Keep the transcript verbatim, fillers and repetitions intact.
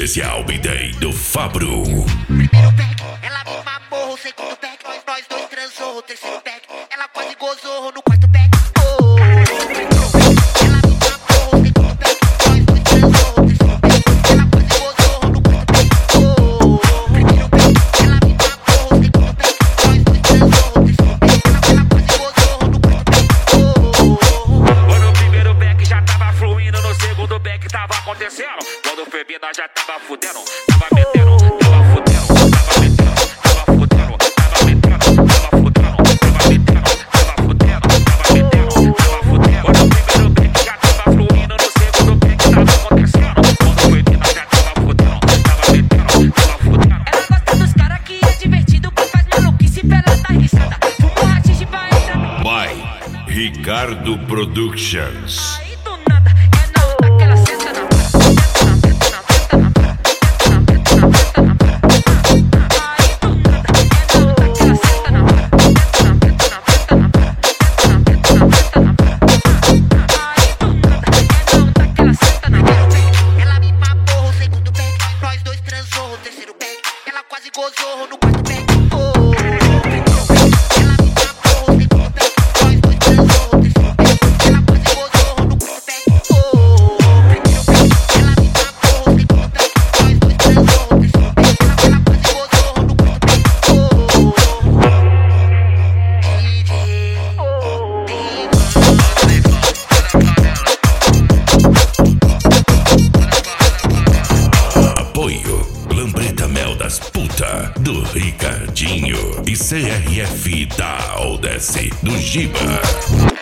especial B-Day do Fabro. Primeiro pack, ela me mamou. Segundo pack, nós, nós dois transou. Terceiro pack, ela quase gozou. No quarto pack, oh. Primeiro pack, ela me mamou. Segundo pack, nós dois transou. Terceiro pack, ela quase gozou. No quarto pack, oh. Primeiro pack, ela me mamou. Segundo pack, nós dois transou. Terceiro pack, ela quase gozou. No quarto pack, oh. No primeiro back já tava fluindo, no segundo back tava acontecendo. Quando foi bem, nós já tava fudendo, tava metendo, tava fudendo, tava metendo, tava fudendo, tava metendo, tava fudendo, tava metendo, tava fudendo, tava metendo, tava fudendo. No primeiro back já tava fluindo, no segundo back tava acontecendo. Quando foi bem, nós já tava fudendo, tava metendo, tava fudendo. Ela gosta dos cara que é divertido, que faz maluquice pra ela dar risada. Fumo rachixe pra entrar no... By Ricardo Productions. Aí do nada, é na onda que ela senta na vara. Senta na, senta na, senta na vara. Senta na, senta na, senta na vara. Aí do nada, é na onda que ela senta na vara. Senta na, senta na, senta na vara. Senta na, senta na, senta na vara. Aí do nada, é na onda que ela senta na vara. Ela me mamou. Segundo pack, nós dois transou. Terceiro pack, ela quase gozou. No quarto pack, oh. Primeiro pack, ela me mamou. Segundo pack, nós dois transou. Terceiro pack, ela quase gozou. No quarto pack, oh. Primeiro pack, ela me mamou. Segundo pack, nós dois transou. Terceiro pack, ela quase gozou. No quarto pack, Apoio Lambreta Mel das Puta do Ricardinho e C R F da Aldece do Giba.